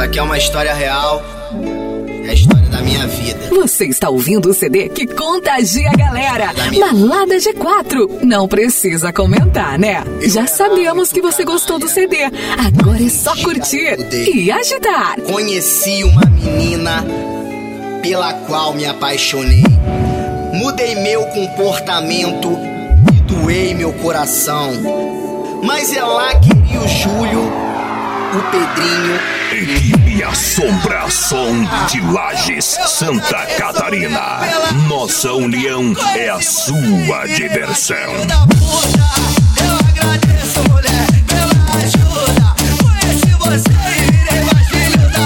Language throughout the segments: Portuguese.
Isso aqui é uma história real, é a história da minha vida. Você está ouvindo o CD que contagia a galera. Balada G4. Não precisa comentar, né? Já sabemos que você gostou do CD. Agora é só curtir e agitar. Conheci uma menina pela qual me apaixonei. Mudei meu comportamento e doei meu coração. Mas ela queria o Júlio, o Pedrinho. Equipe Assombração de Lages, Santa Catarina. Nossa união é a sua diversão. Eu agradeço, mulher, pela ajuda. Conheci você e virei mais filho da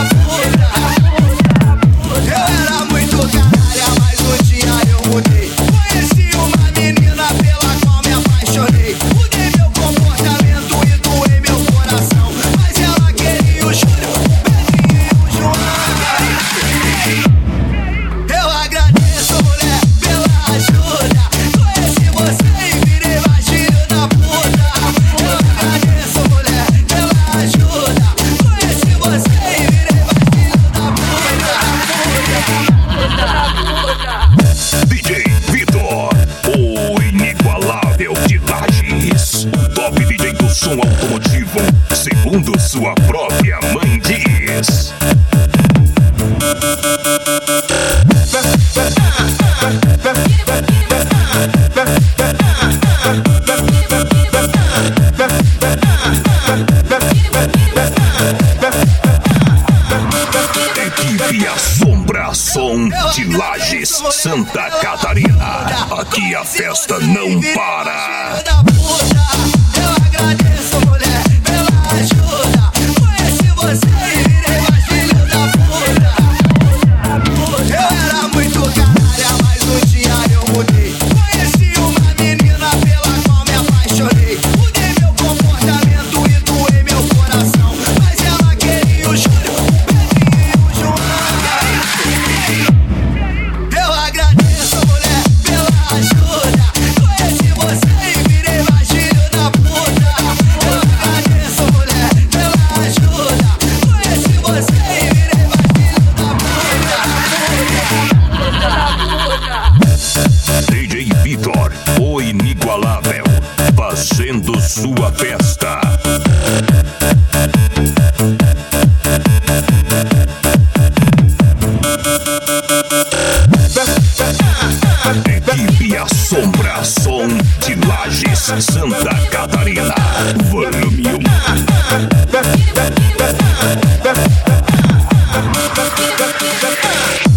puta. Eu era muito canalha, mas um dia eu mudei. Conheci uma menina pela qual me apaixonei. Mudei meu comportamento e doei meu coração. Mas ela queria o Júlio, o Pedrinho e o João. Eu agradeço, mulher, pela ajuda. Conheci você e virei mais filho da puta. Eu agradeço, mulher, pela ajuda. Conheci você e virei mais filho da puta. DJ Vitor, o inigualável de Lages. Top DJ do som automotivo, segundo sua própria mãe diz. Equipe Assombração de Lages, Santa Catarina. Aqui a festa não para. Eu agradeço, mulher, pela ajuda. Conheci você e virei mais filho da puta. Eu era muito canalha, mas um dia eu mudei. Conheci uma menina pela qual me apaixonei. Mudei meu comportamento e doei meu coração. Mas ela queria o Júlio, o Pedrinho e o João. Eu agradeço, mulher, pela ajuda. Conheci você e virei mais filho da puta. Eu agradeço, mulher, pela ajuda. Conheci você e virei mais filho da puta. DJ Vitor, o inigualável, fazendo sua festa. Equipe Assombração de Lages, Santa Catarina. Volume 1.